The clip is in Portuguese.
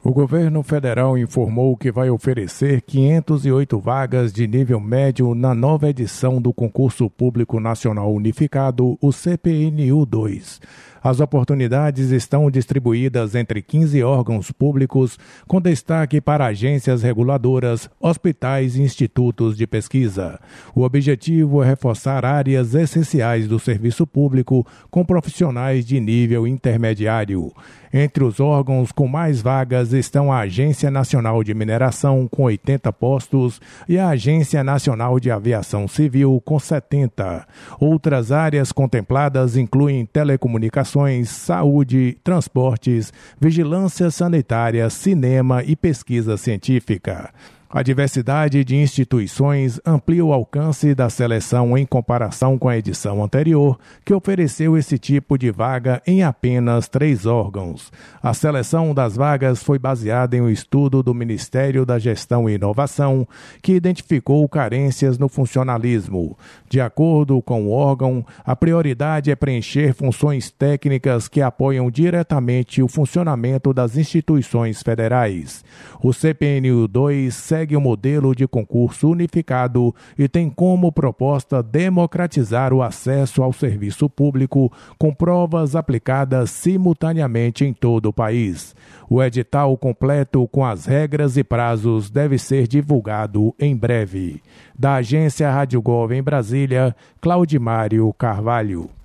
O governo federal informou que vai oferecer 508 vagas de nível médio na nova edição do Concurso Público Nacional Unificado, o CPNU-2. As oportunidades estão distribuídas entre 15 órgãos públicos, com destaque para agências reguladoras, hospitais e institutos de pesquisa. O objetivo é reforçar áreas essenciais do serviço público com profissionais de nível intermediário. Entre os órgãos com mais vagas estão a Agência Nacional de Mineração, com 80 postos, e a Agência Nacional de Aviação Civil, com 70. Outras áreas contempladas incluem telecomunicações, saúde, transportes, vigilância sanitária, cinema e pesquisa científica. A diversidade de instituições amplia o alcance da seleção em comparação com a edição anterior, que ofereceu esse tipo de vaga em apenas 3 órgãos. A seleção das vagas foi baseada em um estudo do Ministério da Gestão e Inovação, que identificou carências no funcionalismo. De acordo com o órgão, a prioridade é preencher funções técnicas que apoiam diretamente o funcionamento das instituições federais. O CPNU-2 segue o modelo de concurso unificado e tem como proposta democratizar o acesso ao serviço público com provas aplicadas simultaneamente em todo o país. O edital completo com as regras e prazos deve ser divulgado em breve. Da Agência Rádio Gov em Brasília, Claudimário Carvalho.